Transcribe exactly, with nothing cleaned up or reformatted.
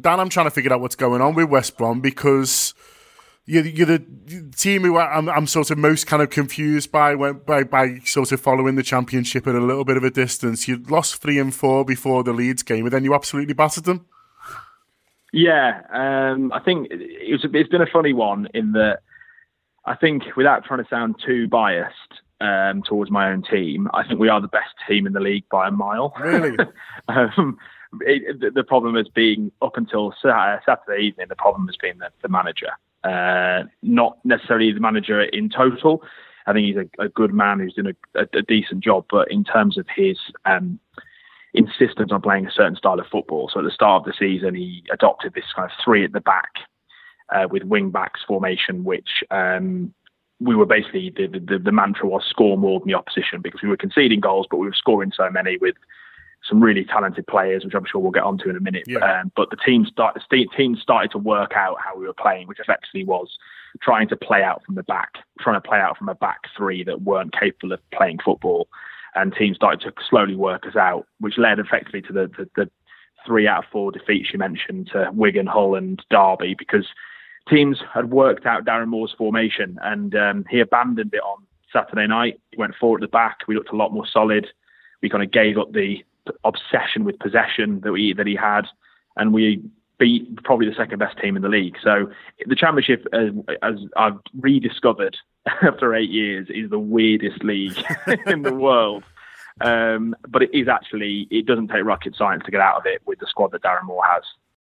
Dan, I'm trying to figure out what's going on with West Brom because you're, you're the team who I'm, I'm sort of most kind of confused by, when, by by sort of following the Championship at a little bit of a distance. You lost three and four before the Leeds game, and then you absolutely battered them. Yeah, um, I think it was, it's been a funny one in that I think, without trying to sound too biased um, towards my own team, I think we are the best team in the league by a mile. Really? um, it, the problem has been, up until Saturday evening, the problem has been the, the manager. Uh, not necessarily the manager in total. I think he's a, a good man who's doing a, a, a decent job, but in terms of his um, insistence on playing a certain style of football. So at the start of the season, he adopted this kind of three at the back uh, with wing backs formation, which um, we were basically, the, the, the mantra was score more than the opposition, because we were conceding goals, but we were scoring so many with some really talented players, which I'm sure we'll get onto in a minute. Yeah. Um, but the team, start, the team started to work out how we were playing, which effectively was trying to play out from the back, trying to play out from a back three that weren't capable of playing football. And teams started to slowly work us out, which led effectively to the, the, the three out of four defeats you mentioned, to Wigan, Hull and Derby, because teams had worked out Darren Moore's formation, and um, he abandoned it on Saturday night. He went forward at the back. We looked a lot more solid. We kind of gave up the obsession with possession that we that he had, and we beat probably the second best team in the league. So the Championship, as, as I've rediscovered after eight years, is the weirdest league in the world. Um, but it is actually, it doesn't take rocket science to get out of it with the squad that Darren Moore has.